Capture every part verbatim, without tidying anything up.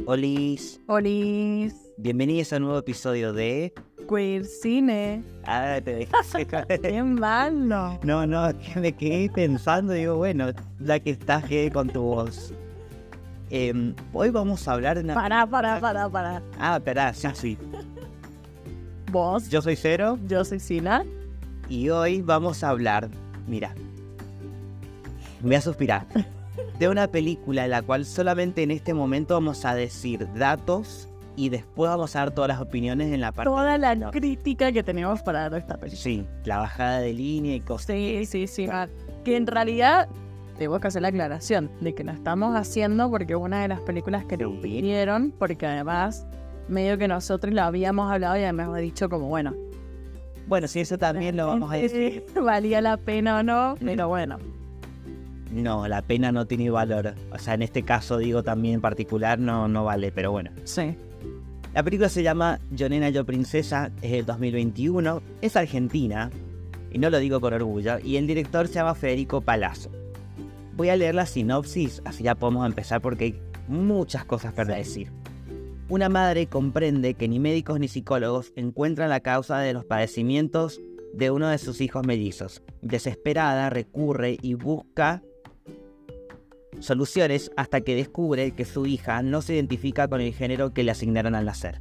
Olis, Olis, bienvenidos a un nuevo episodio de... Queer Cine. Ah, te dejaste caer. ¡Qué malo! No, no, es que me quedé pensando, digo, bueno, la que estás que con tu voz. Eh, hoy vamos a hablar de una... Pará, pará, pará, pará. Ah, espera, ya sí. Vos, Yo soy Cero yo soy Sila. y hoy vamos a hablar, mira, voy a suspirar, de una película en la cual solamente en este momento vamos a decir datos y después vamos a dar todas las opiniones en la parte... Toda la crítica que tenemos para dar a esta película. Sí, la bajada de línea y cosas. Sí, sí, sí. ah, Que en realidad, tengo que hacer la aclaración de que la estamos haciendo porque es una de las películas que nos Sí. pidieron, porque además, medio que nosotros lo habíamos hablado y además hemos dicho como, bueno, Bueno, sí, eso también lo vamos a decir. valía la pena o no, pero bueno. No, la pena no tiene valor. O sea, en este caso, digo, también en particular, no, no vale, pero bueno. Sí. La película se llama Yo Nena, Yo Princesa, es del dos mil veintiuno, es argentina, y no lo digo con orgullo, y el director se llama Federico Palazzo. Voy a leer la sinopsis, así ya podemos empezar porque hay muchas cosas para Sí. decir. Una madre comprende que ni médicos ni psicólogos encuentran la causa de los padecimientos de uno de sus hijos mellizos. Desesperada, recurre y busca soluciones hasta que descubre que su hija no se identifica con el género que le asignaron al nacer.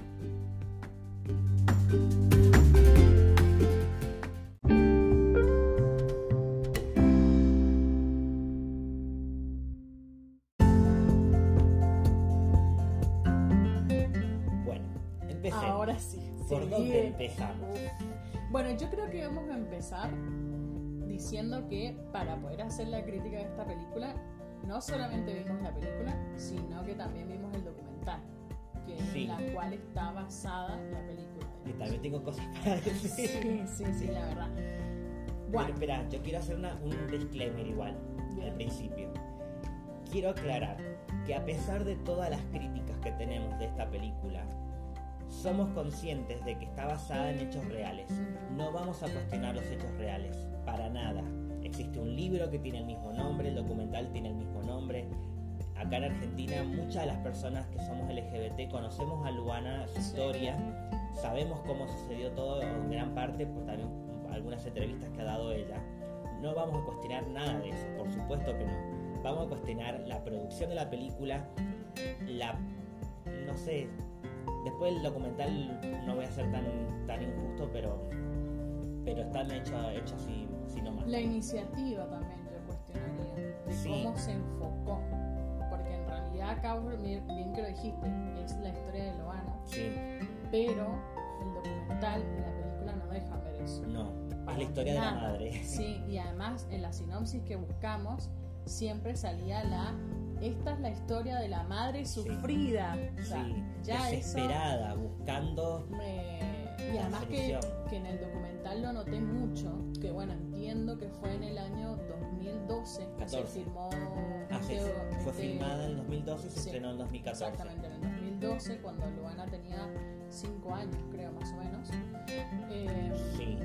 Bueno, empecemos. Ahora sí. ¿Por sí. dónde empezamos? Bueno, yo creo que vamos a empezar diciendo que para poder hacer la crítica de esta película, no solamente vimos la película, sino que también vimos el documental, que es Sí. en la cual está basada la película. Y también tengo cosas para decir. Sí, sí, sí, la verdad. Bueno, Bueno, espera, yo quiero hacer una- un disclaimer igual, Bien. al principio. Quiero aclarar que a pesar de todas las críticas que tenemos de esta película, somos conscientes de que está basada en hechos reales. No vamos a cuestionar los hechos reales, para nada. Existe un libro que tiene el mismo nombre, el documental tiene el mismo nombre. Acá en Argentina, muchas de las personas que somos L G B T conocemos a Luana, su Sí. historia, sabemos cómo sucedió todo en gran parte por también algunas entrevistas que ha dado ella. No vamos a cuestionar nada de eso, por supuesto que no. Vamos a cuestionar la producción de la película, la... no sé, después el documental no voy a ser tan, tan injusto, pero pero está hecho, hecho así, así nomás. la iniciativa también yo cuestionaría, de Sí. cómo se enfocó, porque en realidad acá, bien, bien que lo dijiste, es la historia de Loana, Sí, pero el documental y la película no dejan ver eso. no, es Para la historia de la nada. madre. Sí, y además en la sinopsis que buscamos siempre salía la esta es la historia de la madre sufrida. O sea, Sí, ya desesperada, buscando... eso me... y además que, solución. que en el documental lo noté mucho, que bueno, entiendo que fue en el año dos mil doce que se catorce. firmó Ah, sí, este- fue este- filmada en el dos mil doce y se sí, estrenó en dos mil catorce. exactamente, en el dos mil doce cuando Luana tenía cinco años, creo, más o menos. Eh, Sí,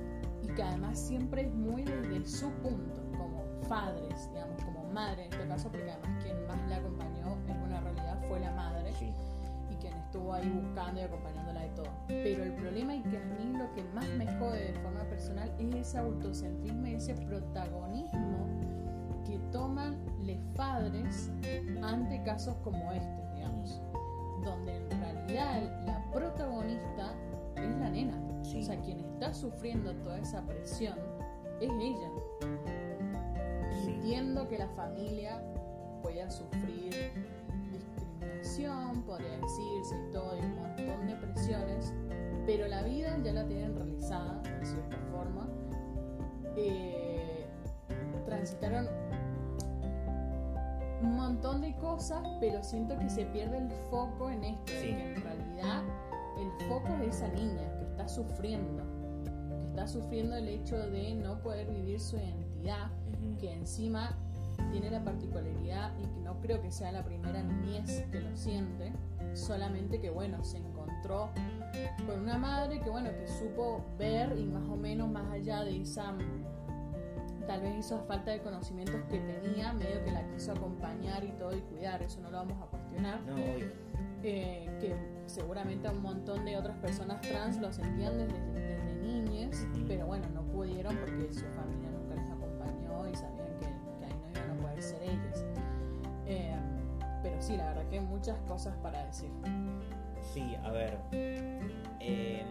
y que además siempre es muy desde su punto, como padres, digamos, como madre en este caso, porque además quien más la acompañó en una realidad fue la madre sí, y quien estuvo ahí buscando y acompañándola de todo. Pero el problema y que a mí lo que más me jode de forma personal es ese autocentrismo y ese protagonismo que toman los padres ante casos como este, digamos, donde en realidad la protagonista es la nena. sí. O sea, quien está sufriendo toda esa presión es ella. Sí. Entiendo que la familia pueda sufrir discriminación, podría decirse y todo, y un montón de presiones, pero la vida ya la tienen realizada, de cierta forma. Eh, transitaron un montón de cosas, pero siento que se pierde el foco en esto, de Sí. que en realidad el foco es esa niña que está sufriendo, que está sufriendo el hecho de no poder vivir su identidad, Ujú. que encima tiene la particularidad y que no creo que sea la primera niñez que lo siente, solamente que bueno, se encontró con una madre que bueno, que supo ver y más o menos más allá de esa tal vez esa falta de conocimientos que tenía, medio que la quiso acompañar y todo y cuidar, eso no lo vamos a cuestionar. imaginar. No, obvio. Eh, que seguramente a un montón de otras personas trans lo sentían desde, desde niñez, Ujú. pero bueno, no pudieron porque su familia nunca les acompañó y sabían que, que ahí no iban a poder ser ellos. Eh, pero sí, la verdad que hay muchas cosas para decir. Sí, a ver. eh,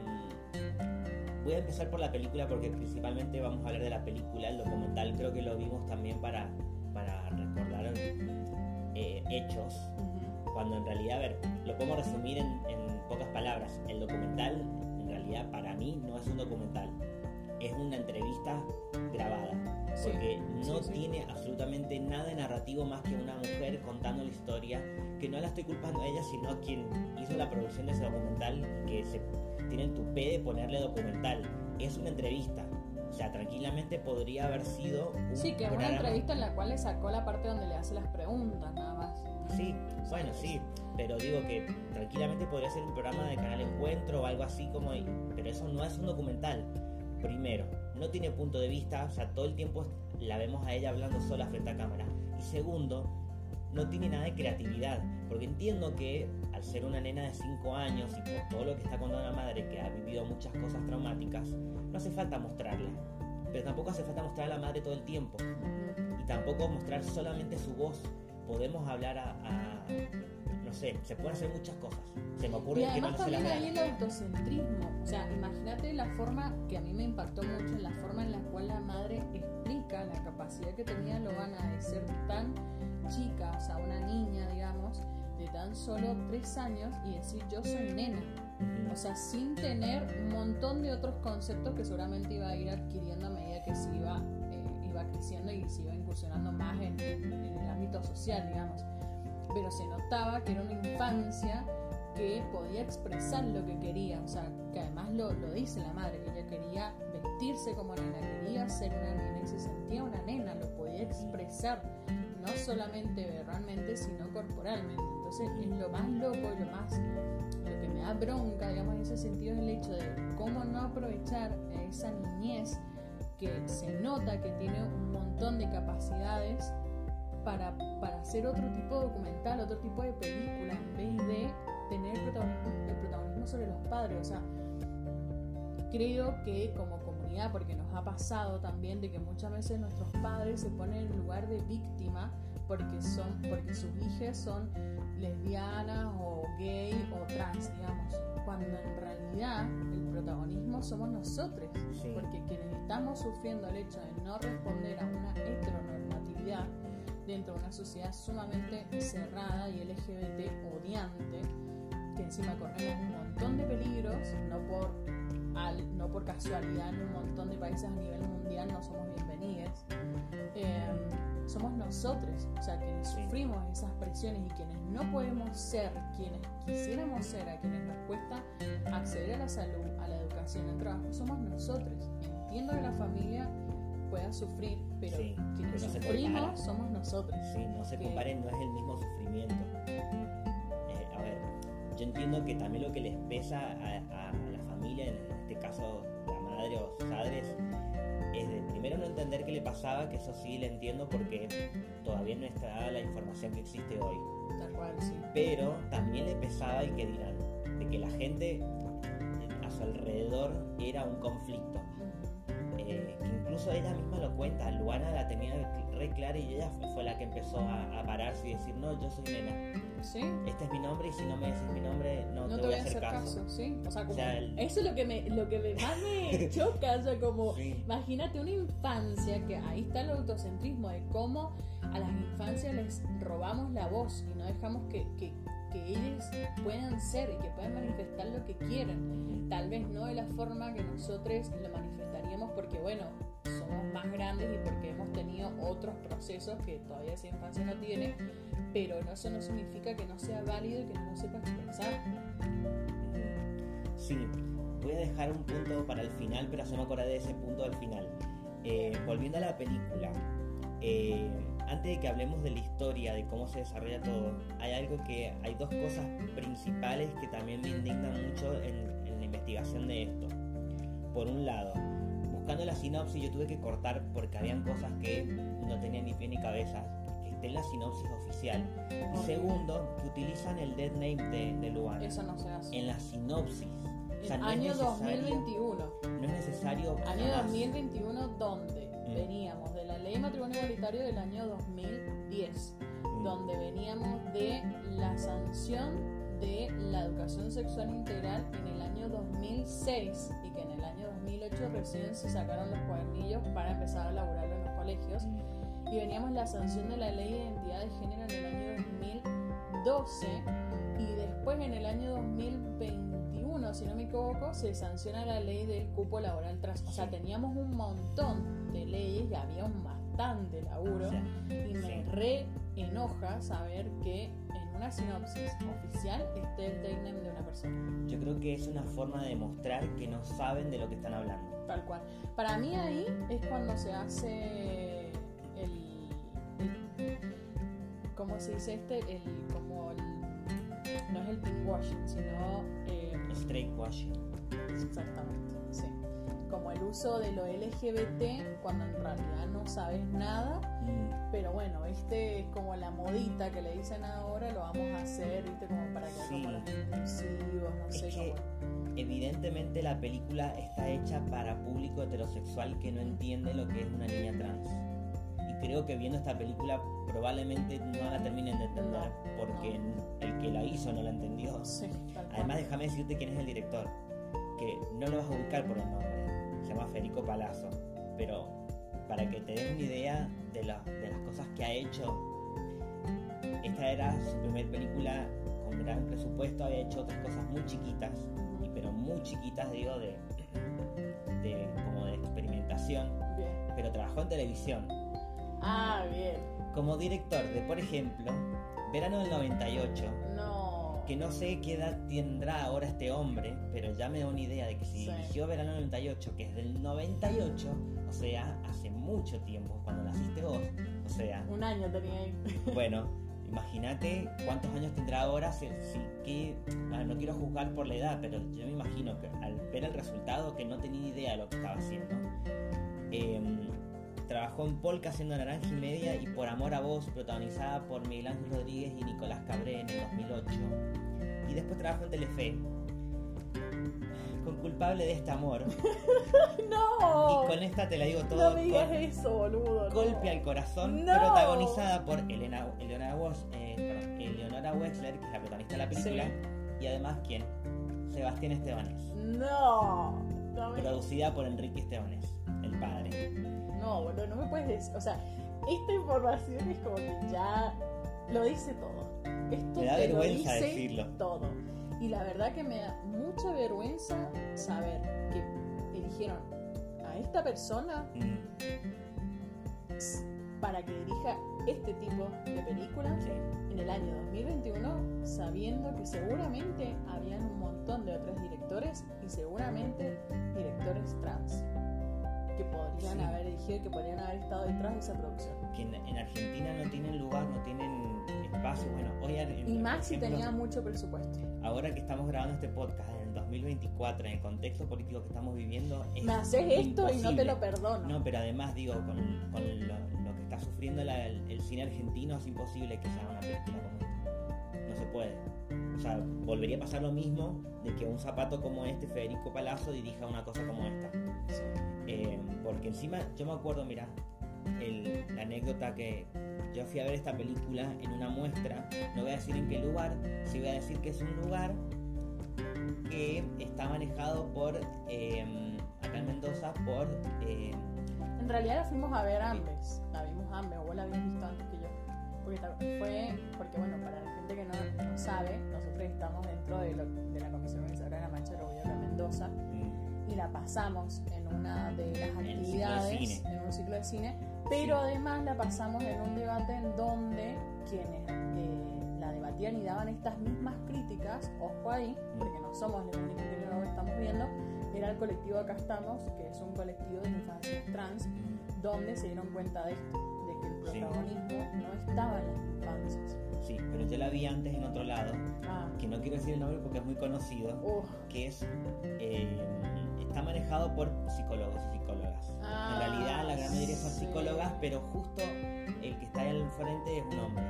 voy a empezar por la película porque principalmente vamos a hablar de la película. El documental creo que lo vimos también para, para recordar eh, hechos. Ujú. Cuando en realidad, a ver, lo podemos resumir en, en pocas palabras. El documental, en realidad, para mí no es un documental. Es una entrevista grabada. Sí, Porque no sí, sí. tiene absolutamente nada de narrativo más que una mujer contando la historia. Que no la estoy culpando a ella, sino a quien hizo la producción de ese documental, que se tiene el tupé de ponerle documental. Es una entrevista. O sea, tranquilamente podría haber sido un Sí, que es una programa- entrevista en la cual le sacó la parte donde le hace las preguntas, nada más. Sí, bueno, sí, pero digo que tranquilamente podría ser un programa de Canal Encuentro o algo así como... Pero eso no es un documental. Primero, no tiene punto de vista, o sea, todo el tiempo la vemos a ella hablando sola frente a cámara. Y segundo, no tiene nada de creatividad, porque entiendo que al ser una nena de cinco años y por todo lo que está contando la madre, que ha vivido muchas cosas traumáticas, no hace falta mostrarla. Pero tampoco hace falta mostrar a la madre todo el tiempo. Ujú. Y tampoco mostrar solamente su voz. Podemos hablar a, a no sé, se pueden hacer muchas cosas. Se me ocurre Y que no además se las también vea. hay el autocentrismo. O sea, imagínate la forma que a mí me impactó mucho, en la forma en la cual la madre explica la capacidad que tenía Loana de ser tan chica, o sea, una niña, digamos, de tan solo tres años y decir yo soy nena. O sea, sin tener un montón de otros conceptos que seguramente iba a ir adquiriendo a medida que se iba, eh, iba creciendo y se iba incursionando más en, en el ámbito social, digamos. Pero se notaba que era una infancia que podía expresar lo que quería, o sea, que además lo, lo dice la madre, que ella quería vestirse como nena, quería ser una nena y se sentía una nena, lo podía expresar, no solamente verbalmente, sino corporalmente. Entonces es lo más loco y lo más, lo que me da bronca, digamos, en ese sentido es el hecho de cómo no aprovechar esa niñez que se nota que tiene un montón de capacidades para, para hacer otro tipo de documental, otro tipo de película, en vez de tener el protagonismo, el protagonismo sobre los padres. O sea, creo que como comunidad, porque nos ha pasado también de que muchas veces nuestros padres se ponen en lugar de víctima porque son, porque sus hijas son lesbianas o gay o trans, digamos, cuando en realidad el protagonismo somos nosotros, Sí. porque quienes estamos sufriendo el hecho de no responder a una heteronormatividad dentro de una sociedad sumamente cerrada y L G B T odiante, que encima corremos un montón de peligros, no por, al, no por casualidad en un montón de países a nivel mundial no somos bienvenidos, eh, somos nosotros, o sea, quienes Sí. sufrimos esas presiones y quienes no podemos ser quienes quisiéramos ser, a quienes nos cuesta acceder a la salud, a la educación, al trabajo, somos nosotros. Entiendo que la familia pueda sufrir, pero Sí, quienes pero no se sufrimos compara. somos nosotros. Sí, no se que- comparen, no es el mismo sufrimiento. Eh, a ver, yo entiendo que también lo que les pesa a, a la familia, en este caso la madre o sus padres, es de primero no entender qué le pasaba, que eso sí le entiendo porque todavía no está la información que existe hoy. Tal cual, sí. Pero también le pesaba el que dirán, de que la gente a su alrededor era un conflicto. Ujú. Eh, que incluso ella misma lo cuenta, Luana la tenía re clara y ella fue la que empezó a, a pararse y decir, no, yo soy nena, Sí. este es mi nombre y si no me decís mi nombre no, No te, voy a hacer caso. sí. O sea, como, O sea, el- eso es lo que me, lo que me más me choca, o sea, como, Sí. imagínate una infancia, que ahí está el autocentrismo, de cómo a las infancias les robamos la voz y no dejamos que, que, que ellos puedan ser y que puedan manifestar lo que quieran. Tal vez no de la forma que nosotros lo manifestaríamos porque, bueno, somos más grandes y porque hemos tenido otros procesos que todavía esa infancia no tiene, pero eso no significa que no sea válido y que no lo sepa expresar. Sí, voy a dejar un punto para el final, pero se me acordé de ese punto al final. Eh, volviendo a la película, eh, antes de que hablemos de la historia, de cómo se desarrolla todo, hay algo que, hay dos cosas principales que también me indignan mucho en, en la investigación de esto. Por un lado, buscando la sinopsis yo tuve que cortar porque habían cosas que no tenían ni pie ni cabeza, que esté en la sinopsis oficial. Y segundo, que utilizan el dead name de, de Luana. Eso no se hace. En la sinopsis. O sea, En no año es dos mil veintiuno. No es necesario. Año jamás. dos mil veintiuno, ¿dónde? Mm. Veníamos de la ley de matrimonio igualitario del año dos mil diez, mm. donde veníamos de la sanción de la educación sexual integral en el año dos mil seis y que en el año dos mil ocho recién se sacaron los cuadernillos para empezar a elaborarlo en los colegios. Mm. Y veníamos la sanción de la ley de identidad de género en el año dos mil doce y después en el año dos mil veintiuno, si no me equivoco, se sanciona la ley del cupo laboral trans. O sea, teníamos un montón de leyes y había un bastante laburo, sí. Y me sí. re enoja saber que en una sinopsis oficial esté el tag name de una persona. Yo creo que es una forma de demostrar que no saben de lo que están hablando. Tal cual. Para mí ahí es cuando se hace el, el ¿cómo se dice este? El, como el, no es el pinkwashing, sino eh, straight washing. Exactamente, sí. Como el uso de lo L G B T cuando en realidad no sabes nada, mm. pero bueno, este es como la modita que le dicen ahora, lo vamos a hacer, ¿viste? Como para que sí. como los inclusivos, no es sé que cómo. Evidentemente la película está hecha para público heterosexual que no entiende lo que es una niña trans. Y creo que viendo esta película probablemente no la terminen de entender, no, porque no. el que la hizo no la entendió. Sí, además, déjame decirte quién es el director, que no lo vas a ubicar por el nombre. Se llama Federico Palazzo, pero para que te des una idea de, la, de las cosas que ha hecho, esta era su primer película con gran presupuesto, había hecho otras cosas muy chiquitas, y, pero muy chiquitas digo, de, de como de experimentación, bien. Pero trabajó en televisión. Ah, bien. Como director de, por ejemplo, Verano del noventa y ocho. No. Que no sé qué edad tendrá ahora este hombre, pero ya me da una idea de que si sí. dirigió Verano del noventa y ocho, que es del noventa y ocho, o sea, hace mucho tiempo, cuando naciste vos, o sea... Un año tenía ahí. Bueno, imagínate cuántos años tendrá ahora, si, si que... Bueno, no quiero juzgar por la edad, pero yo me imagino que al ver el resultado, que no tenía idea de lo que estaba haciendo. Eh, trabajó en Polka haciendo Naranja y Media y Por Amor a Vos, protagonizada por Miguel Ángel Rodríguez y Nicolás Cabré en el dos mil ocho. Y después trabajó en Telefe con Culpable de este amor. ¡No! Y con esta te la digo todo. No me digas eso, boludo. Golpe no. al corazón, no. protagonizada por Elena, Eleonora, Walsh, eh, perdón, Eleonora Wexler, que es la protagonista de la película. Sí. Y además, ¿quién? Sebastián Estebanés. No. no me... Producida por Enrique Estebanés, el padre. No, boludo, no me puedes decir. O sea, esta información es como que ya lo dice todo. Esto me da te vergüenza lo dice decirlo. Todo. Y la verdad que me da mucha vergüenza saber que eligieron a esta persona mm. para que dirija este tipo de películas sí. en el año dos mil veintiuno, sabiendo que seguramente habían un montón de otros directores y seguramente directores trans que podrían sí. haber dirigido, que podrían haber estado detrás de esa producción. Que en, en Argentina no tienen lugar, no tienen espacio. Bueno, hoy en, y más si tenía mucho presupuesto. Ahora que estamos grabando este podcast en el dos mil veinticuatro, en el contexto político que estamos viviendo, es me haces esto imposible. Y no te lo perdono. No, pero además digo, con, con lo, lo que está sufriendo la, el, el cine argentino, es imposible que se haga una película como esta. No se puede. O sea, volvería a pasar lo mismo de que un zapato como este, Federico Palazzo, dirija una cosa como esta. Sí. Eh, porque encima, yo me acuerdo, mira, el, la anécdota que yo fui a ver esta película en una muestra, no voy a decir en qué lugar, sí voy a decir que es un lugar que está manejado por, eh, acá en Mendoza, por... Eh, en realidad la fuimos a ver ambas, la vimos ambas, vos la habías visto antes que yo. Porque fue, porque bueno, para la gente que no, no sabe, nosotros estamos dentro de, lo, de la Comisión Organizadora de la Marcha del Orgullo acá en Mendoza mm. y la pasamos en una de las actividades, en un ciclo de cine, pero sí. además la pasamos en un debate en donde quienes eh, la debatían y daban estas mismas críticas, ojo ahí, mm. porque no somos los únicos que lo estamos viendo, era el colectivo Acá Estamos, que es un colectivo de infancias trans, mm. donde se dieron cuenta de esto. Que el protagonismo sí. no estaba en las infancias. Sí, pero yo la vi antes en otro lado, ah. que no quiero decir el nombre porque es muy conocido, uh. que es eh, está manejado por psicólogos y psicólogas. Ah, en realidad la gran mayoría son sí. psicólogas, pero justo el que está al frente es un hombre,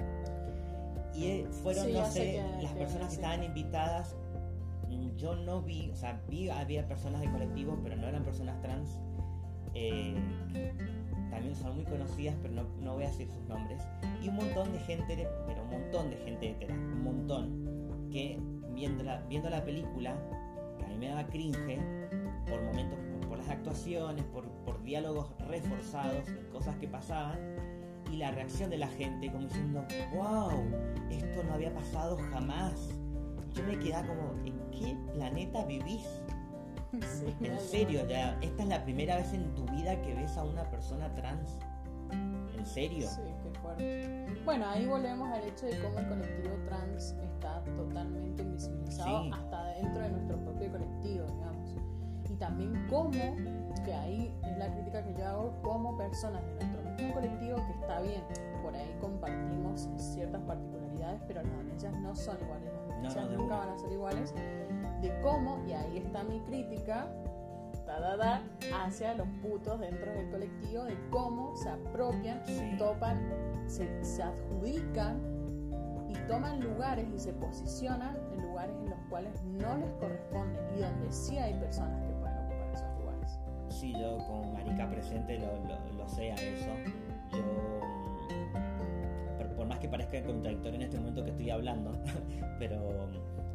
chicos. Y eh, fueron, Sí, no ya sé sé, que- las que- personas que sí. estaban invitadas, mm, yo no vi, o sea, vi, había personas de colectivos, pero no eran personas trans, eh, que también son muy conocidas, pero no, no voy a decir sus nombres, y un montón de gente, pero un montón de gente hetera, un montón, que viendo la, viendo la película, que a mí me daba cringe, por momentos, por, por las actuaciones, por, por diálogos reforzados, cosas que pasaban, y la reacción de la gente como diciendo, wow, esto no había pasado jamás. Y yo me quedaba como, ¿en qué planeta vivís? Sí, En algo serio, así. ya, esta es la primera vez en tu vida que ves a una persona trans. ¿En serio? Sí, qué fuerte. Bueno, ahí volvemos al hecho de cómo el colectivo trans está totalmente invisibilizado Sí. hasta dentro de nuestro propio colectivo, digamos. Y también cómo, que ahí es la crítica que yo hago, como personas de nuestro mismo colectivo, que está bien, por ahí compartimos ciertas particularidades, pero las denuncias no son iguales, las denuncias no, de nunca una. van a ser iguales, de cómo, y ahí está mi crítica, da, da, da, hacia los putos dentro del colectivo, de cómo se apropian, Sí. topan, se, se adjudican y toman lugares y se posicionan en lugares en los cuales no les corresponden y donde sí hay personas que pueden ocupar esos lugares. Sí, yo como marica presente lo, lo, lo sé a eso. Yo, mm, por, por más que parezca contradictorio en este momento que estoy hablando, pero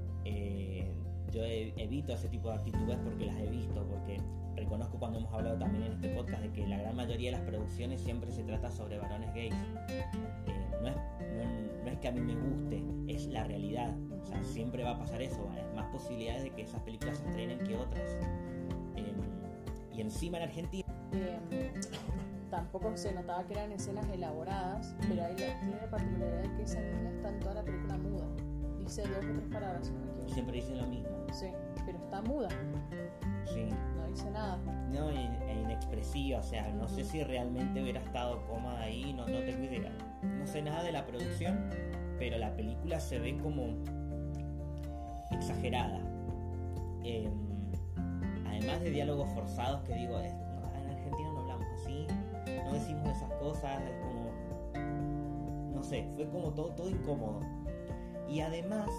eh, yo e- evito ese tipo de actitudes porque las he visto, porque reconozco cuando hemos hablado también en este podcast de que la gran mayoría de las producciones siempre se trata sobre varones gays. Eh, no, es, no, no es que a mí me guste, es la realidad. O sea, siempre va a pasar eso, hay más posibilidades de que esas películas se estrenen que otras. Eh, y encima en Argentina Eh, tampoco se notaba que eran escenas elaboradas, pero ahí la- tiene la particularidad que esa niña está en toda la película muda. Dice dos o tres palabras, si no me equivoco. siempre dicen lo mismo. Sí, pero está muda, Sí. no dice nada. No, e, e inexpresiva, o sea, no sé si realmente hubiera estado cómoda ahí, no, no tengo idea. No sé nada de la producción, pero la película se ve como exagerada. Eh, además de diálogos forzados que digo, es, no, en Argentina no hablamos así, no decimos esas cosas, es como, no sé, fue como todo, todo incómodo. Y además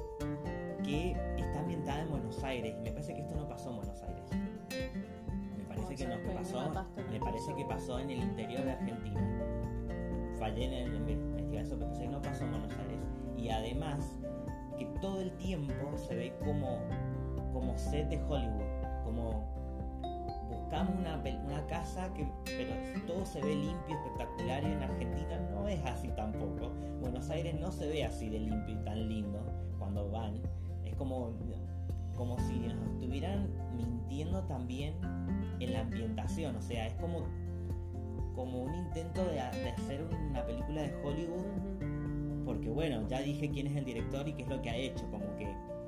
que está ambientada en Buenos Aires, y me parece que esto no pasó en Buenos Aires. Me parece que no, que pasó, me parece que pasó en el interior de Argentina. Fallé en el- en investigar eso, pero pensé que no pasó en Buenos Aires. Y además que todo el tiempo se ve como, como set de Hollywood, como buscamos una, pel- una casa que, pero todo se ve limpio, espectacular, y en Argentina no es así tampoco. Buenos Aires no se ve así de limpio y tan lindo cuando van. Es como, como si nos estuvieran mintiendo también en la ambientación, o sea, es como, como un intento de, de hacer una película de Hollywood, Ujú. porque bueno, ya dije quién es el director y qué es lo que ha hecho, como que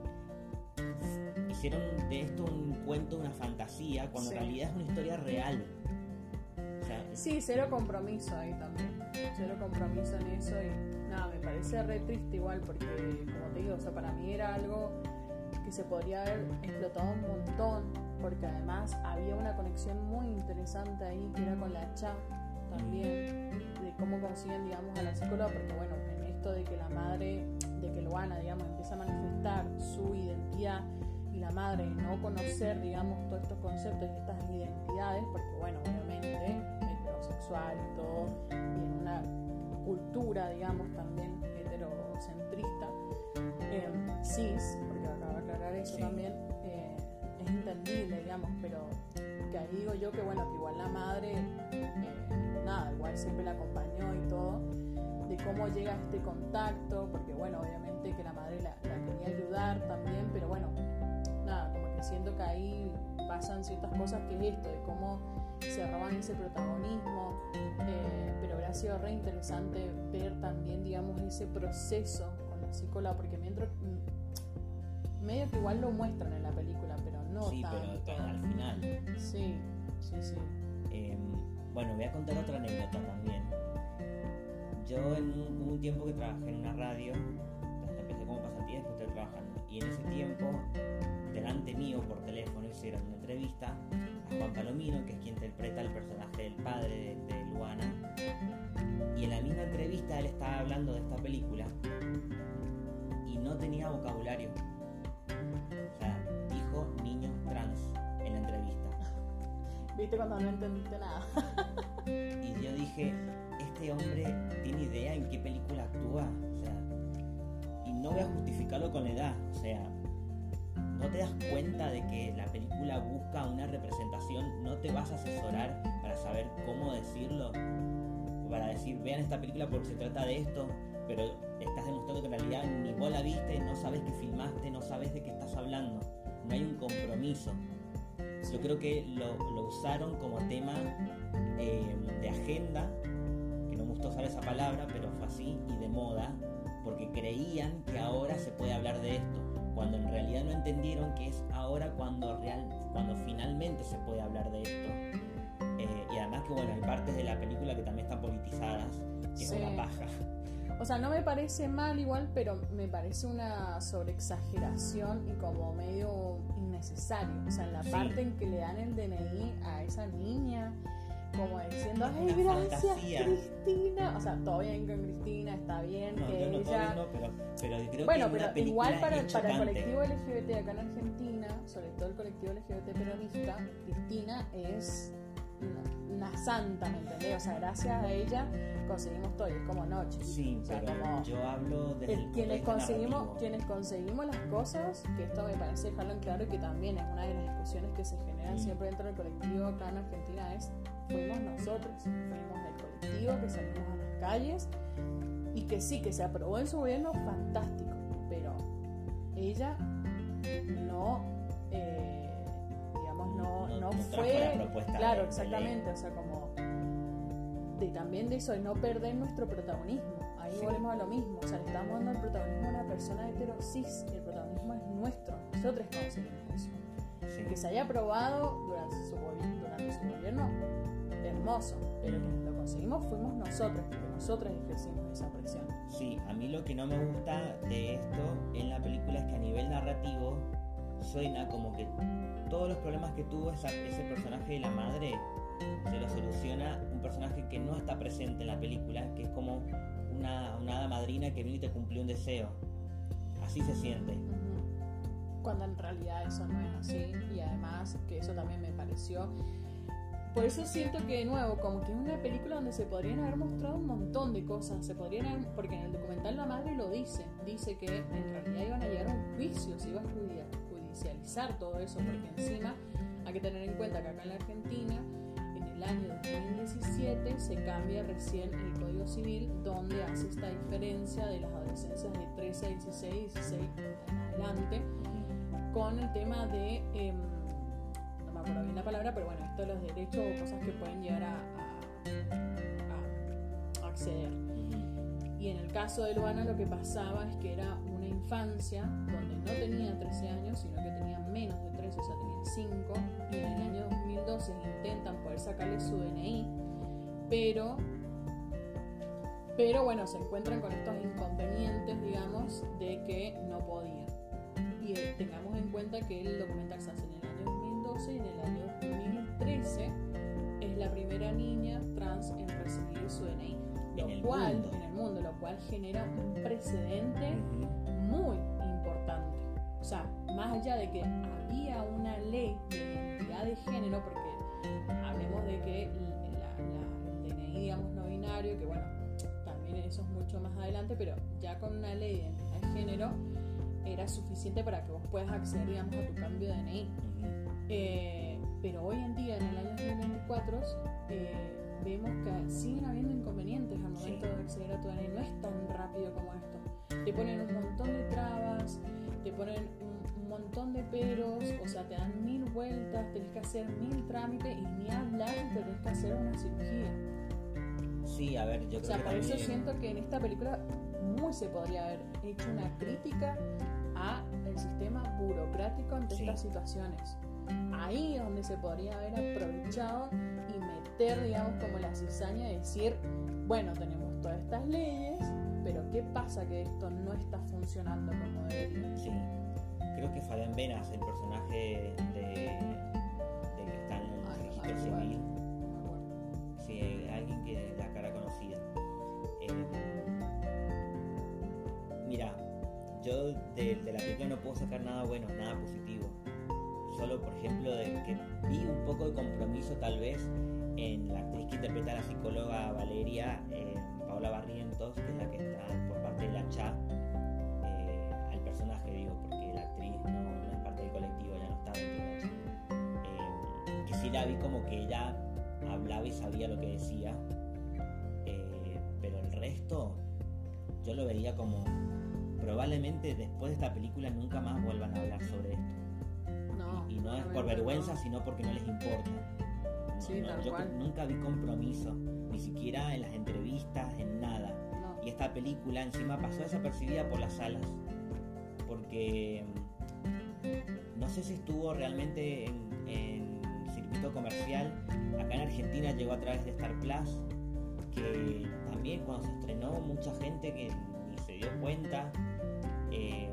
hicieron de esto un cuento, una fantasía, cuando Sí. en realidad es una historia real. O sea, Sí, cero compromiso ahí también. Cero compromiso en eso y nada, me parece re triste igual porque, como te digo, o sea, para mí era algo que se podría haber explotado un montón porque además había una conexión muy interesante ahí que era con la Cha también, de cómo consiguen, digamos, a la psicóloga, porque bueno, en esto de que la madre, de que Luana, digamos, empieza a manifestar su identidad y la madre no conocer, digamos, todos estos conceptos y estas identidades, porque bueno, obviamente heterosexual y todo, y en una cultura, digamos, también heterocentrista, eh, cis, porque acabo de aclarar eso Sí. también, eh, es entendible, digamos, pero que ahí digo yo que bueno, que igual la madre, eh, nada, igual siempre la acompañó y todo, de cómo llega este contacto, porque bueno, obviamente que la madre la, la quería ayudar también, pero bueno, nada, como que siento que ahí pasan ciertas cosas que es esto, de cómo se roban ese protagonismo, eh, pero hubiera sido re interesante ver también, digamos, ese proceso con la psicóloga, porque mientras, mm, medio que igual lo muestran en la película, pero no sí, tanto. pero al final. Sí, sí, sí. Eh, bueno, voy a contar otra anécdota también. Yo en un, hubo un tiempo que trabajé en una radio, empecé como pasantía y después estoy trabajando. Y en ese tiempo, delante mío por teléfono hicieron una entrevista a Juan Palomino, que es quien interpreta el personaje del padre de, de Luana. Y en la misma entrevista hablando de esta película y no tenía vocabulario. O sea, dijo niños trans en la entrevista. ¿Viste cuando no entendiste nada? Y yo dije, este hombre tiene idea en qué película actúa. O sea, y no voy a justificarlo con la edad. O sea, ¿no te das cuenta de que la película busca una representación? ¿No te vas a asesorar para saber cómo decirlo? Para decir, vean esta película porque se trata de esto, pero estás demostrando que en realidad ni vos la viste, no sabes que filmaste, no sabes de qué estás hablando. No hay un compromiso. Yo creo que lo, lo usaron como tema eh, de agenda, que no me gustó usar esa palabra, pero fue así, y de moda, porque creían que ahora se puede hablar de esto, cuando en realidad no entendieron que es ahora cuando, real, cuando finalmente se puede hablar de esto. Eh, y además que bueno, hay partes de la película que también están politizadas, que Sí. es una paja. O sea, no me parece mal igual, pero me parece una sobreexageración y como medio innecesario. O sea, en la Sí. parte en que le dan el D N I a esa niña, como diciendo, Es ay, una gracias fantasía. Cristina. O sea, todo bien con Cristina, está bien No, que yo no, ella... todavía no, pero, pero creo Bueno, que es pero una película igual para, es para el chocante. colectivo L G B T acá en Argentina, sobre todo el colectivo L G B T peronista, Cristina es una, una santa, ¿me entendés? O sea, gracias a ella conseguimos todo, y es como noche. Sí, o sea, pero como yo hablo desde el, el- punto de quienes vista conseguimos narrativo. quienes conseguimos las cosas, que esto me parece dejarlo en claro y que también es una de las discusiones que se generan Mm. siempre dentro del colectivo acá en Argentina, es fuimos nosotros, fuimos el colectivo que salimos a las calles y que sí, que se aprobó en su gobierno, fantástico, pero ella no eh, digamos no, No- no, no trajo fue la propuesta claro, de- de exactamente, o sea, como de también de eso, de no perder nuestro protagonismo. Ahí Sí. volvemos a lo mismo, o sea, le estamos dando el protagonismo a una persona hetero cis, y el protagonismo es nuestro, nosotros conseguimos eso. Sí. Que se haya aprobado durante su, gobi- durante su gobierno, hermoso, pero que lo conseguimos fuimos nosotros, porque nosotros ejercimos esa presión. Sí, a mí lo que no me gusta de esto en la película es que a nivel narrativo suena como que todos los problemas que tuvo esa- ese personaje de la madre se lo soluciona un personaje que no está presente en la película, que es como una, una hada madrina que vino y te cumplió un deseo. Así se siente. Ujú. Cuando en realidad eso no es así, y además que eso también me pareció. Por eso siento que de nuevo, como que es una película donde se podrían haber mostrado un montón de cosas, se podrían haber- porque en el documental la madre lo dice, dice que en realidad iban a llegar a un juicio, se iba a judi- judicializar todo eso, porque encima hay que tener en cuenta que acá en la Argentina, en el año dos mil diecisiete, se cambia recién el Código Civil, donde hace esta diferencia de las adolescencias de trece a dieciséis, dieciséis en adelante, con el tema de... em, no me acuerdo bien la palabra, pero bueno, esto de los derechos o cosas que pueden llegar a, a- a acceder. Y en el caso de Luana lo que pasaba es que era una infancia donde no tenía trece años, sino que tenía menos de trece, o sea, tenía cinco, y en el año dos mil doce intentan poder sacarle su D N I, pero, pero bueno, se encuentran con estos inconvenientes, digamos, de que no podían. Y eh, tengamos en cuenta que el documental se hace en el año dos mil doce y en el año dos mil trece es la primera niña trans en recibir su D N I. Lo En el cual, mundo. en el mundo, lo cual genera un precedente Ujú. muy importante. O sea, más allá de que había una ley de identidad de género, porque hablemos de que la, la- el D N I, digamos, no binario, que bueno, también eso es mucho más adelante, pero ya con una ley de identidad de género era suficiente para que vos puedas acceder, digamos, a tu cambio de D N I. Ujú. Eh, pero hoy en día, en el año dos mil veinticuatro, eh, vemos que siguen habiendo inconvenientes al momento Sí. de acceder a tu D N I. No es tan rápido como esto. Te ponen un montón de trabas, te ponen un, un montón de peros, o sea, te dan mil vueltas, tenés que hacer mil trámites y ni hablar si tenés que hacer una cirugía. Sí, a ver, yo O creo sea, que por eso también... siento que en esta película muy se podría haber hecho una crítica a el sistema burocrático ante Sí. estas situaciones. Ahí es donde se podría haber aprovechado y meter, digamos, como la cizaña de decir, bueno, tenemos todas estas leyes, pero ¿qué pasa que esto no está funcionando como debería? Sí, creo que Fabián Venas, el personaje de, de que está en el Ay, registro ay, igual. civil, No me acuerdo. sí, alguien que de la cara conocida. Eh, de, de la película no puedo sacar nada bueno, nada positivo. Solo, por ejemplo, de que vi un poco de compromiso tal vez en la actriz que interpreta a la psicóloga Valeria, eh, Paola Barrientos, que es la que está por parte de la C H A, eh, al personaje, digo, porque la actriz no, no es parte del colectivo, ya no está dentro de la C H A. Eh, que sí la vi como que ella hablaba y sabía lo que decía, eh, pero el resto yo lo vería como probablemente después de esta película nunca más vuelvan a hablar sobre esto. No, Y, y no es por vergüenza, no. sino porque no les importa. No, Sí, no, tal yo cual. nunca vi compromiso, ni siquiera en las entrevistas, en nada. No. Y esta película encima pasó desapercibida por las salas, porque mm, no sé si estuvo realmente en, en circuito comercial. Acá en Argentina llegó a través de Star Plus, que también cuando se estrenó mucha gente que ni se dio cuenta. eh,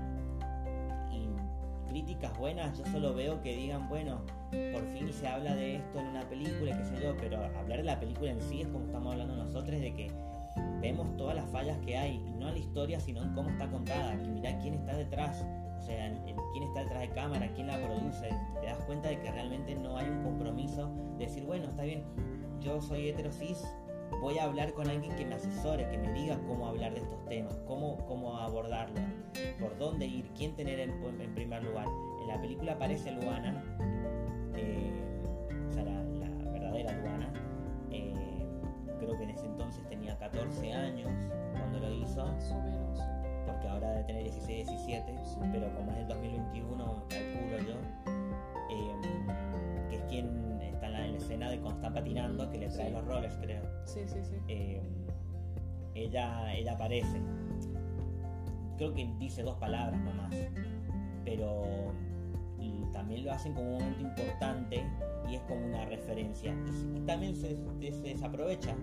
y críticas buenas yo solo veo que digan, bueno, por fin se habla de esto en una película, qué sé yo, pero hablar de la película en sí es como estamos hablando nosotros, de que vemos todas las fallas que hay, y no en la historia, sino en cómo está contada, que mirá quién está detrás, o sea, en, en quién está detrás de cámara, quién la produce. Te das cuenta de que realmente no hay un compromiso de decir, bueno, está bien, yo soy heterosis, voy a hablar con alguien que me asesore, que me diga cómo hablar de estos temas, cómo, cómo abordarlo, por dónde ir, quién tener en, en primer lugar. En la película aparece Luana, eh, o sea, la, la verdadera Luana. eh, creo que en ese entonces tenía catorce años cuando lo hizo, Más o menos, sí. porque ahora debe tener dieciséis, diecisiete, Sí. pero como es el dos mil veintiuno, calculo yo, eh, que es quien está en la, en la escena de cuando están patinando, que le trae Sí. los rollers, creo. Sí, sí, sí. Eh, ella, ella aparece, creo que dice dos palabras nomás, pero y también lo hacen como un momento importante y es como una referencia, y, y también se, se, se desaprovecha.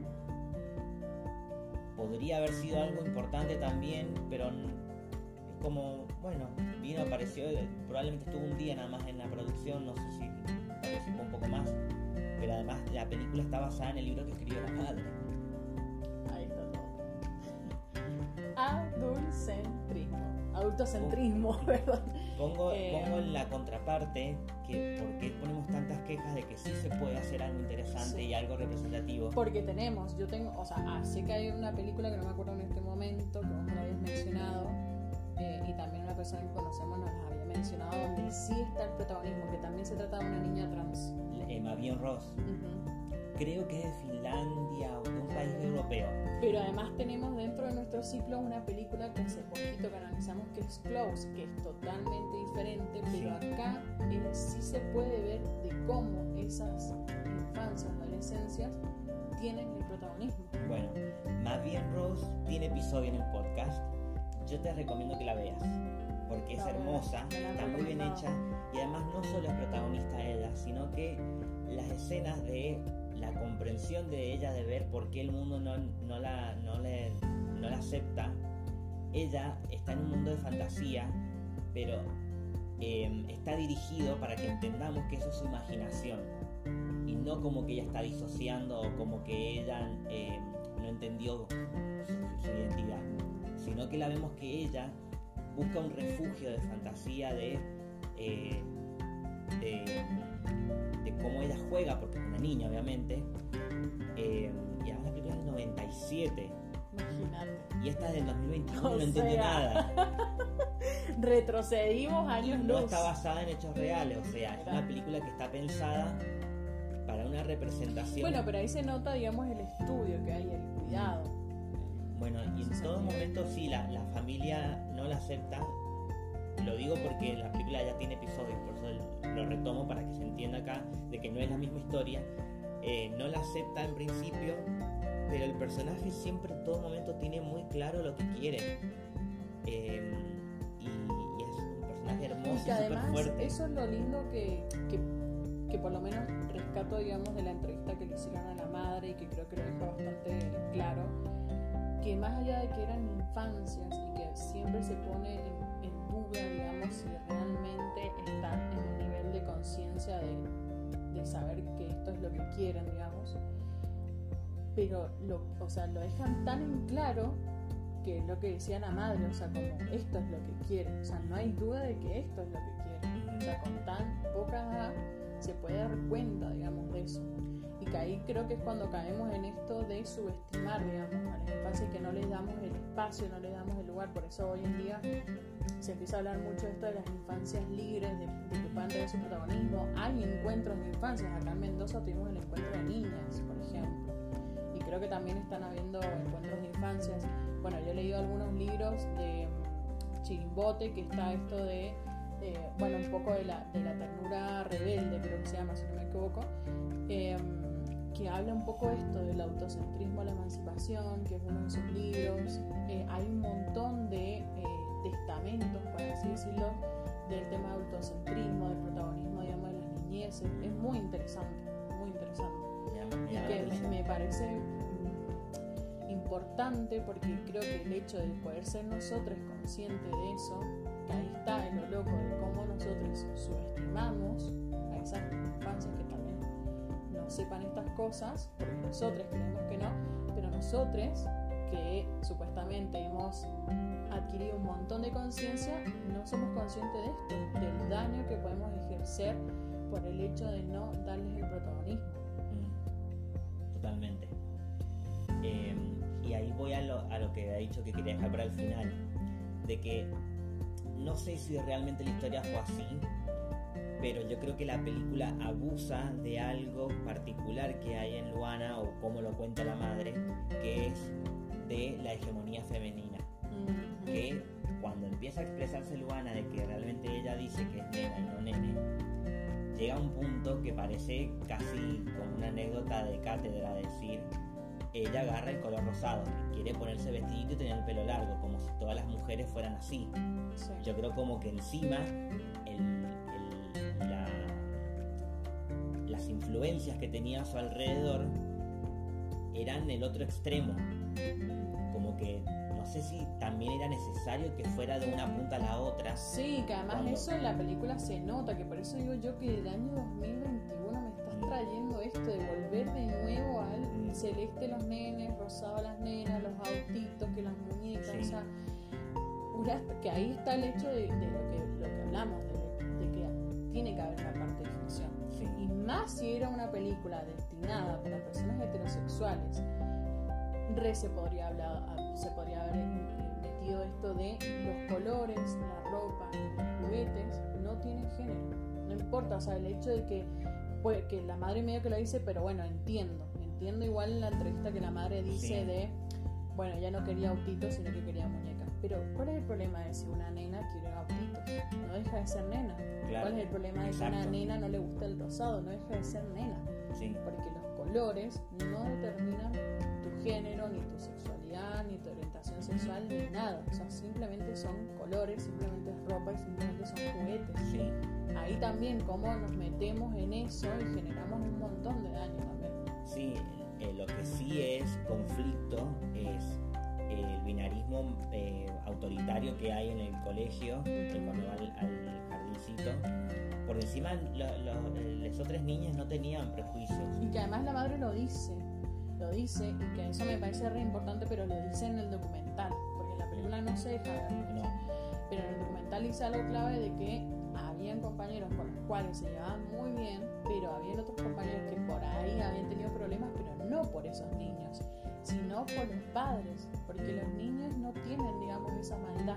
Podría haber sido algo importante también, pero es como, bueno, vino, apareció, probablemente estuvo un día nada más en la producción, no sé si participó un poco más, pero además la película está basada en el libro que escribió la madre. Ahí está todo. Adultocentrismo. Adultocentrismo, perdón. Pongo, Eh, pongo en la contraparte que por qué ponemos tantas quejas de que sí se puede hacer algo interesante Sí. y algo representativo. Porque tenemos, yo tengo, o sea, ah, sé que hay una película que no me acuerdo en este momento, que vos me la habías mencionado, eh, y también una persona que conocemos nos la había mencionado, donde sí está el protagonismo, que también se trata de una niña trans. Eh, Mavion Ross, Ujú. creo que es de Finlandia o de un país europeo. Pero además tenemos dentro de nuestro ciclo una película que hace poquito que analizamos, que es Close, que es totalmente diferente, pero Sí. acá eh, sí se puede ver de cómo esas infancias, adolescencias tienen el protagonismo. Bueno, Mavion Ross tiene episodio en el podcast. Yo te recomiendo que la veas, porque es La voy a ver, hermosa, me la han está muy bien recomendado. hecha, y además no solo es protagonista ella, sino que las escenas de la comprensión de ella de ver por qué el mundo no, no, la, no, le, no la acepta. Ella está en un mundo de fantasía, pero eh, está dirigido para que entendamos que eso es su imaginación, y no como que ella está disociando o como que ella eh, no entendió su, su identidad, sino que la vemos que ella busca un refugio de fantasía, de, eh, de, de cómo ella juega, porque es una niña obviamente, eh, y además la película es del noventa y siete Imagínate. y esta es del dos mil veintiuno, O no entendió sea, nada. Retrocedimos años No luz. está basada en hechos reales, o sea, es una película que está pensada para una representación. Bueno, pero ahí se nota, digamos, el estudio que hay, el cuidado. Bueno, y en Ese todo sentido. momento sí, la, la familia no la acepta. Lo digo porque la película ya tiene episodios, por eso lo retomo para que se entienda acá de que no es la misma historia. Eh, no la acepta en principio, pero el personaje siempre en todo momento tiene muy claro lo que quiere. Eh, y, y es un personaje hermoso Y y que súper además fuerte. eso es lo lindo que, que, que por lo menos rescato, digamos, de la entrevista que le hicieron a la madre, y que creo que lo deja bastante claro, que más allá de que eran infancias y que siempre se pone en, en duda, digamos, si realmente están en un nivel de conciencia de, de saber que esto es lo que quieren, digamos, pero lo, o sea, lo dejan tan en claro que es lo que decía la madre, o sea, como esto es lo que quiere, o sea, no hay duda de que esto es lo que quiere, o sea, con tan poca edad se puede dar cuenta, digamos, de eso. Y que ahí creo que es cuando caemos en esto de subestimar, digamos, a la infancia y que no les damos el espacio, no les damos el lugar. Por eso hoy en día se empieza a hablar mucho de esto de las infancias libres, de, de que puedan tener su protagonismo. Hay encuentros de infancias, acá en Mendoza tuvimos el encuentro de niñas, por ejemplo, y creo que también están habiendo encuentros de infancias. Bueno, yo he leído algunos libros de Chirimbote, que está esto de, de bueno, un poco de la, de la ternura rebelde, creo que se llama, si no me equivoco, eh, que habla un poco esto del autocentrismo, la emancipación, que es uno de sus libros. Eh, hay un montón de eh, testamentos, por así decirlo, del tema de autocentrismo, del protagonismo, digamos, de las niñeces. Es muy interesante, muy interesante. Y que me, me parece importante porque creo que el hecho de poder ser nosotros conscientes de eso, que ahí está en lo loco de cómo nosotros subestimamos a esas infancias que también no sepan estas cosas, porque nosotros creemos que no, pero nosotros que supuestamente hemos adquirido un montón de conciencia, no somos conscientes de esto, del daño que podemos ejercer por el hecho de no darles el protagonismo. Totalmente. Eh, y ahí voy a lo, a lo que ha dicho que quería dejar para el final, de que no sé si realmente la historia fue así, pero yo creo que la película abusa de algo particular que hay en Luana, o como lo cuenta la madre, que es de la hegemonía femenina. Mm-hmm. Que cuando empieza a expresarse Luana de que realmente ella dice que es nena y no nene, llega a un punto que parece casi como una anécdota de cátedra, decir, ella agarra el color rosado y quiere ponerse vestidito y tener el pelo largo, como si todas las mujeres fueran así. Sí. Yo creo como que encima el, el, la, las influencias que tenía a su alrededor eran el otro extremo, como que no sé si también era necesario que fuera de una punta a la otra. Sí, que además cuando... eso en la película se nota, que por eso digo yo que el año dos mil veintiuno me estás mm. trayendo esto de volver de nuevo al mm. celeste los nenes, rosado las nenas, los autitos, que las muñecas, sí. O sea, que ahí está el hecho de, de lo, que, lo que hablamos, de, de que tiene que haber una parte de ficción. Sí. Y más si era una película destinada para personas heterosexuales, re se podría hablar, se podría haber metido esto de los colores, la ropa, los juguetes, no tienen género, no importa, o sea, el hecho de que, pues, que la madre medio que lo dice, pero bueno, entiendo, entiendo igual en la entrevista que la madre dice sí. de, bueno, ella no quería autitos, sino que quería muñecas, pero ¿cuál es el problema de si una nena quiere autitos? No deja de ser nena. Claro. ¿Cuál es el problema de Exacto. que a una nena no le gusta el rosado? No deja de ser nena, sí. porque los colores no determinan tu género, ni tu sexualidad, ni tu orientación sexual, ni nada. O sea, simplemente son colores, simplemente es ropa y simplemente son juguetes. Sí. Ahí también cómo nos metemos en eso y generamos un montón de daño también. Sí, eh, lo que sí es conflicto es eh, el binarismo eh, autoritario que hay en el colegio, uh-huh. cuando va al, al jardincito. Por encima, lo, lo, las otras niñas no tenían prejuicios. Y que además la madre lo dice. Lo dice, y que eso me parece re importante, pero lo dice en el documental, porque en la película no se deja ver mucho. No. Pero en el documental dice algo clave de que habían compañeros con los cuales se llevaban muy bien, pero había otros compañeros que por ahí habían tenido problemas, pero no por esos niños, sino por los padres, porque los niños no tienen, digamos, esa maldad.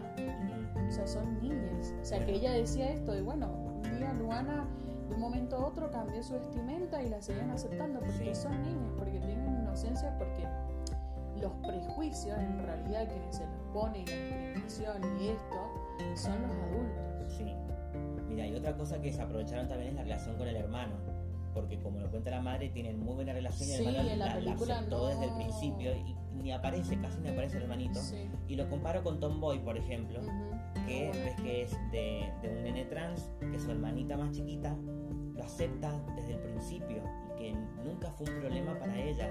O sea, son niñas. O sea, que ella decía esto de, bueno, un día Luana de un momento a otro cambió su vestimenta y la seguían aceptando porque sí. son niñas, porque tienen inocencia, porque los prejuicios en realidad quienes se los pone y la discriminación y esto son los adultos. Sí. Mira, y otra cosa que se aprovecharon también es la relación con el hermano, porque como lo cuenta la madre, tienen muy buena relación y el sí, hermano en la, la, película la aceptó no... desde el principio y ni aparece, casi ni aparece el hermanito. Sí. Y lo comparo con Tomboy, por ejemplo, uh-huh. que bueno. ves que es de, de un nene trans, que su hermanita más chiquita lo acepta desde el principio y que nunca fue un problema para ella.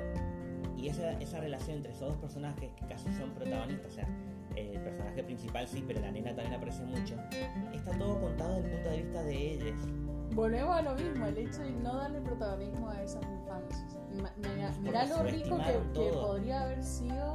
Y esa, esa relación entre esos dos personajes que casi son protagonistas, o sea, el personaje principal sí, pero la nena también aparece mucho, está todo contado desde el punto de vista de ellas. Volvemos a lo mismo, el hecho de no darle protagonismo a esas infancias. Mirá lo rico que, que podría haber sido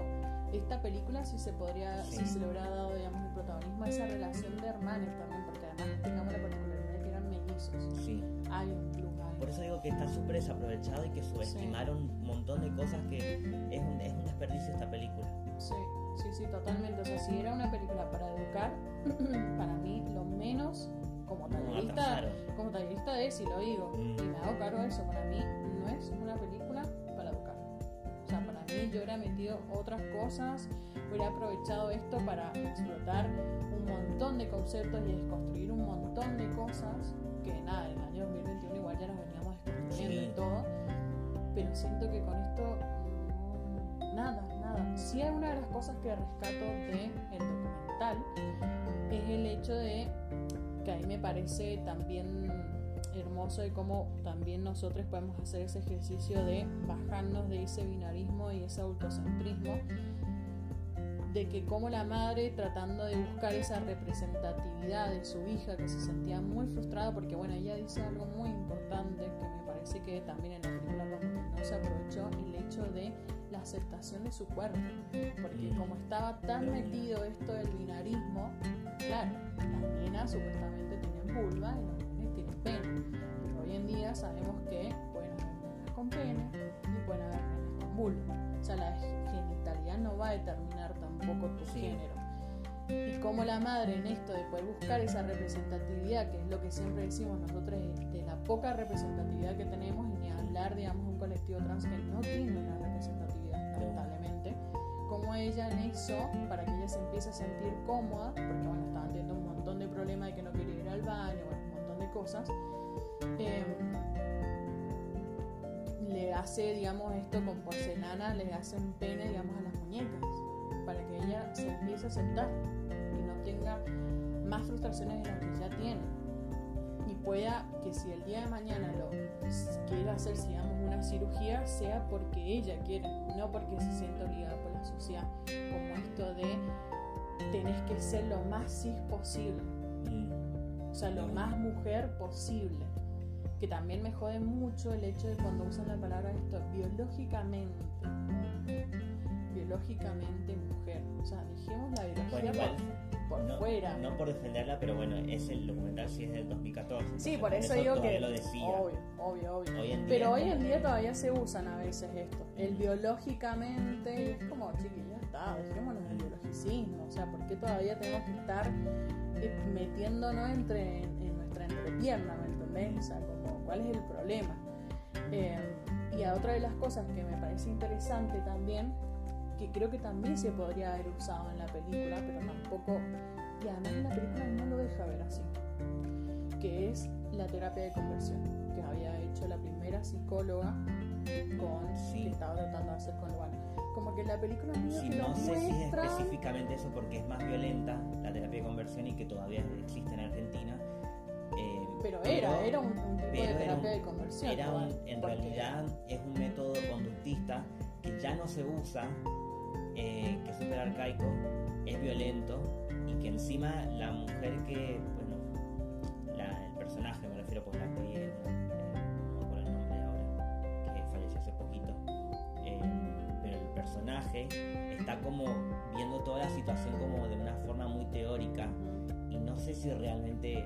esta película sí se podría, Sí. si se le hubiera dado, digamos, el protagonismo a esa relación de hermanos también, porque además tengamos la particularidad de que eran mellizos. Sí. Hay un plus ahí. Por eso digo que está súper desaprovechado y que subestimaron un montón de cosas, que es un, es un desperdicio esta película. Sí, sí, sí, totalmente. O sea, si era una película para educar, para mí lo menos, como No, tallerista, atrasaron. como tallerista es, y lo digo, Mm. y me hago cargo de eso, para mí no es una película para educar. O sea, para mí yo hubiera metido otras cosas, hubiera aprovechado esto para explotar un montón de conceptos y desconstruir un montón de cosas que nada, en el año dos mil veintiuno igual ya las veníamos desconstruyendo Sí. y todo, pero siento que con esto no, nada, nada. Sí, hay una de las cosas que rescato del documental es el hecho de que a mí me parece también hermoso de cómo también nosotros podemos hacer ese ejercicio de bajarnos de ese binarismo y ese autocentrismo, de que como la madre, tratando de buscar esa representatividad de su hija, que se sentía muy frustrada, porque bueno, ella dice algo muy importante que me parece que también en la película como que no se aprovechó, el hecho de la aceptación de su cuerpo, porque como estaba tan metido esto del binarismo, claro, las nenas supuestamente tienen vulva y los nenes tienen pene, pero hoy en día sabemos que pueden haber nenas con pene y pueden haber nenes con vulva, o sea, la genitalidad no va a determinar tampoco tu Sí. género. Y como la madre en esto de poder buscar esa representatividad, que es lo que siempre decimos nosotros, de la poca representatividad que tenemos, y ni hablar, digamos, de un colectivo trans que no tiene una representatividad, lamentablemente, como ella en eso, para que ella se empiece a sentir cómoda, porque bueno, estaban teniendo un montón de problemas de que no quería ir al baño, bueno, un montón de cosas, eh, le hace, digamos, esto con porcelana, le hace un pene, digamos, a las muñecas, para que ella se empiece a aceptar y no tenga más frustraciones de las que ya tiene, y pueda que si el día de mañana lo quiera hacer, digamos, una cirugía, sea porque ella quiere, no porque se sienta obligada por la sociedad, como esto de tenés que ser lo más cis posible, Mm. o sea, lo más mujer posible, que también me jode mucho el hecho de cuando usan la palabra esto, biológicamente biológicamente mujer, o sea, dejemos la biología Bueno, igual, por, por no, fuera. no por defenderla, pero bueno, es el documental sí es del dos mil catorce. Sí, entonces por eso, eso digo todavía que lo decía. obvio, obvio, obvio. Hoy en día Pero es hoy como en que- día todavía se usan a veces esto, el biológicamente, y es como, chiqui, ya está, dejémonos del biologicismo, o sea, ¿por qué todavía tenemos que estar eh, metiéndonos entre, en, en nuestra entrepierna, ¿me entendés? O sea, como, ¿cuál es el problema? Eh, y a otra de las cosas que me parece interesante también, que creo que también se podría haber usado en la película, pero tampoco, y además en la película no lo deja ver así, que es la terapia de conversión, que había hecho la primera psicóloga con, Sí. que estaba tratando de hacer con Luana. Como que la película medio Sí, que lo no sé si es muestra, específicamente eso porque es más violenta la terapia de conversión y que todavía existe en Argentina. eh, pero era, era un, un tipo pero de era terapia un- de conversión. Era un, igual, en porque- realidad es un método conductista que ya no se usa, eh, que es súper arcaico, es violento y que encima la mujer que, bueno, la- el personaje, me refiero pues la actriz, eh, no me acuerdo el nombre ahora, que falleció hace poquito, eh, pero el personaje está como viendo toda la situación como de una forma muy teórica y no sé si realmente...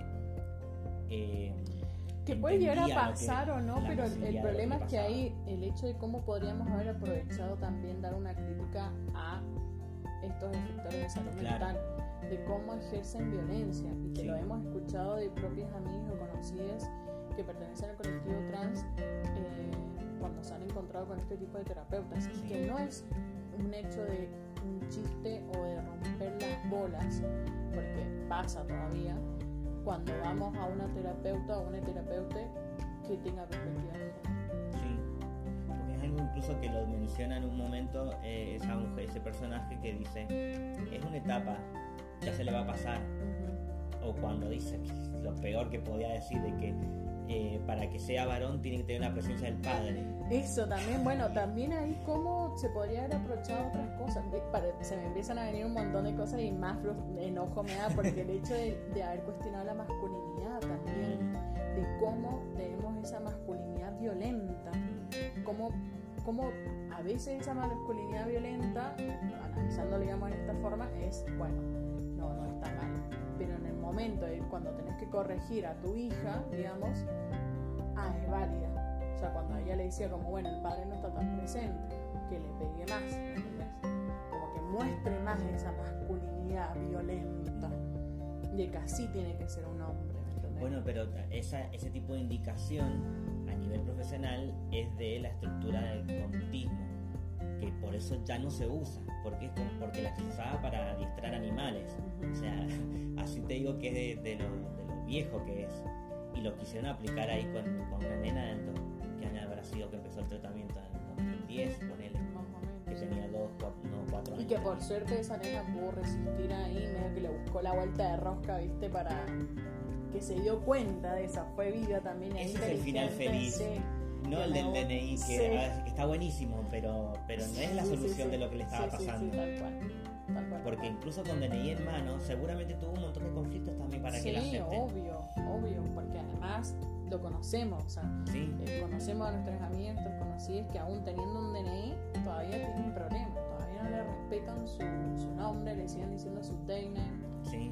eh, que puede llegar a entendía lo que- pasar o no, la pero el, el posibilidad de lo problema que es que pasaba. ahí el hecho de cómo podríamos haber aprovechado también dar una crítica a estos efectores de salud Claro. mental, de cómo ejercen violencia, y que Sí. lo hemos escuchado de propias amigas o conocidas que pertenecen al colectivo trans, eh, cuando se han encontrado con este tipo de terapeutas, y Sí. que no es un hecho de un chiste o de romper las bolas, porque pasa todavía cuando vamos a una terapeuta o una terapeuta que tenga perspectiva de género. Sí, porque es algo incluso que lo menciona en un momento eh, esa mujer, ese personaje que dice, es una etapa, ya se le va a pasar. Ujú. O cuando dice que lo peor que podía decir, de que eh, para que sea varón tiene que tener la presencia del padre. Eso también, bueno, también ahí cómo se podría haber aprovechado otras cosas. Ve, pare- Se me empiezan a venir un montón de cosas y más frus- enojo me da porque el hecho de, de haber cuestionado la masculinidad también, de cómo tenemos esa masculinidad violenta, cómo cómo a veces esa masculinidad violenta, analizándolo digamos en esta forma, es, bueno, no, no está mal, pero en el momento de cuando tenés que corregir a tu hija, digamos, ah, es válida. O sea, cuando ella le decía como, bueno, el padre no está tan presente, que le pegue más, ¿entendés? Como que muestre más esa masculinidad violenta, de que así tiene que ser un hombre, ¿entendés? Bueno, pero esa, ese tipo de indicación a nivel profesional es de la estructura del conductismo, que por eso ya no se usa, porque es como, porque la se usaba para adiestrar animales. O sea, así te digo que es de, de, lo, de lo viejo que es, y lo quisieron aplicar ahí con, con una nena del do, que año habrá sido que empezó el tratamiento en el dos mil diez, ponele, que tenía dos, cuatro, no, cuatro años. Y que por suerte esa nena pudo resistir ahí, medio que le buscó la vuelta de rosca, viste, para que se dio cuenta de esa, fue viva también. Ese es el final feliz, sí, no el del D N I, que, sí. que está buenísimo, pero, pero no es la solución sí, sí, de lo que le estaba sí, pasando. Sí, sí, tal cual, tal cual. Porque incluso con D N I en mano, seguramente tuvo un montón de conflictos también para sí, que la acepten. Sí, obvio, obvio, porque además lo conocemos, o sea, sí. eh, conocemos a nuestros amigos, nuestros conocidos que aún teniendo un D N I todavía tienen problemas, todavía no le respetan su, su nombre, le siguen diciendo su D N I. Sí.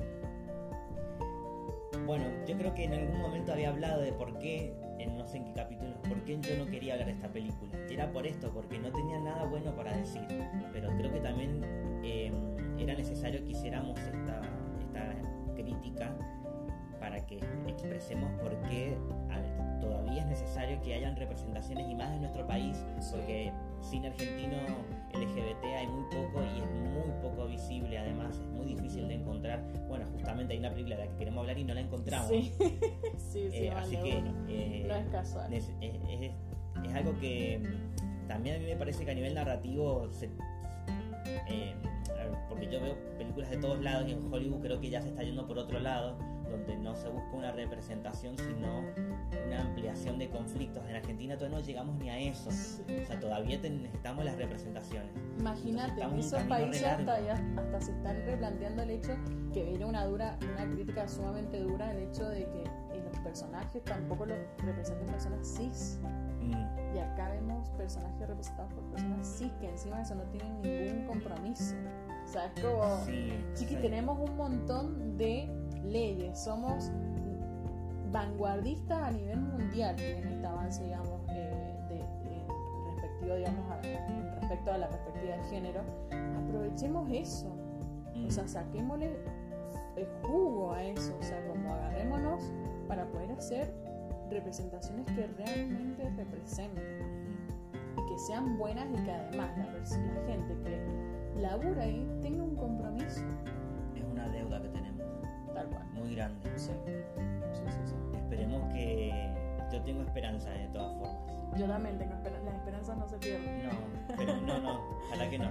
Bueno, yo creo que en algún momento había hablado de por qué, en no sé en qué capítulo, por qué yo no quería hablar de esta película. Y era por esto, porque no tenía nada bueno para decir. Pero creo que también eh, era necesario que hiciéramos esta, esta crítica para que expresemos por qué todavía es necesario que hayan representaciones, y más en nuestro país, porque cine argentino L G B T hay muy poco y es muy poco visible, además es muy difícil de encontrar. Bueno, justamente hay una película de la que queremos hablar y no la encontramos. Sí, sí, sí, eh, vale, así que eh, no es casual. Es, es, es, es algo que también a mí me parece que a nivel narrativo se, eh, porque yo veo películas de todos lados y en Hollywood creo que ya se está yendo por otro lado, donde no se busca una representación sino una ampliación de conflictos. En Argentina todavía no llegamos ni a eso, sí. O sea, todavía te, necesitamos las representaciones. Imagínate, en esos países hasta, ya, hasta se están replanteando el hecho que viene una dura, una crítica sumamente dura, el hecho de que en los personajes tampoco los representan personas cis. Mm. Y acá vemos personajes representados por personas cis que encima de eso no tienen ningún compromiso. O sea, es como, sí, chiqui, sí. Tenemos un montón de leyes, somos vanguardistas a nivel mundial en este avance, digamos, eh, de, de respectivo, digamos, a, respecto a la perspectiva de género. Aprovechemos eso, mm. o sea, saquémosle el jugo a eso, o sea, como agarrémonos para poder hacer representaciones que realmente representen y que sean buenas, y que además la, la gente que labura ahí tenga un compromiso. Es una deuda que tenemos. Tal cual. Muy grande. Sí. Sí, sí, sí. Esperemos que... Yo tengo esperanza de todas formas. Yo también tengo esperanza. Las esperanzas no se pierden. No, pero no, no. Ojalá que no.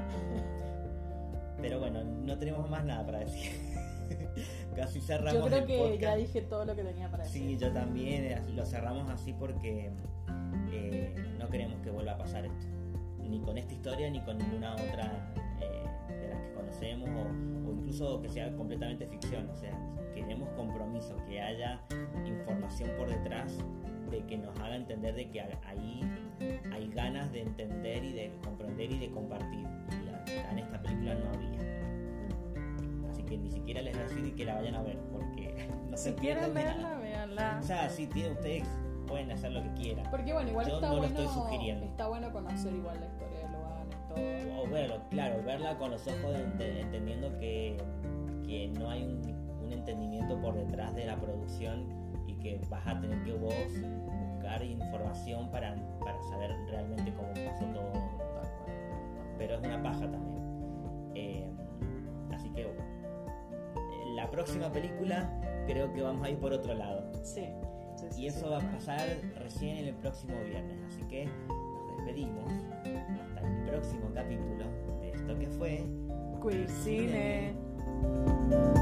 Pero bueno, no tenemos más nada para decir. Casi cerramos el podcast. Yo creo que ya dije todo lo que tenía para decir. Sí, yo también. Lo cerramos así porque eh, no queremos que vuelva a pasar esto. Ni con esta historia, ni con ninguna otra eh, de las que conocemos, o, o incluso que sea completamente ficción. O sea, queremos compromiso, que haya información por detrás, de que nos haga entender de que ahí hay ganas de entender y de comprender y de compartir. Y la, en esta película no había. Así que ni siquiera les voy a decir que la vayan a ver, porque no si se pierden quieren verla, nada. véanla. O sea, si tienen ustedes, pueden hacer lo que quieran. Porque bueno, igual yo está no bueno, lo estoy sugiriendo. Está bueno conocer igual la historia de Logan y todo. O verlo, claro, verla con los ojos de, de, entendiendo que, que no hay un, un entendimiento por detrás de la producción, y que vas a tener que vos buscar información para, para saber realmente cómo pasó todo. Pero es una paja también. Eh, así que la próxima película creo que vamos a ir por otro lado. Sí. sí, sí y eso sí, va sí. a pasar recién el próximo viernes. Así que nos despedimos hasta el próximo capítulo de esto que fue Queer Cine.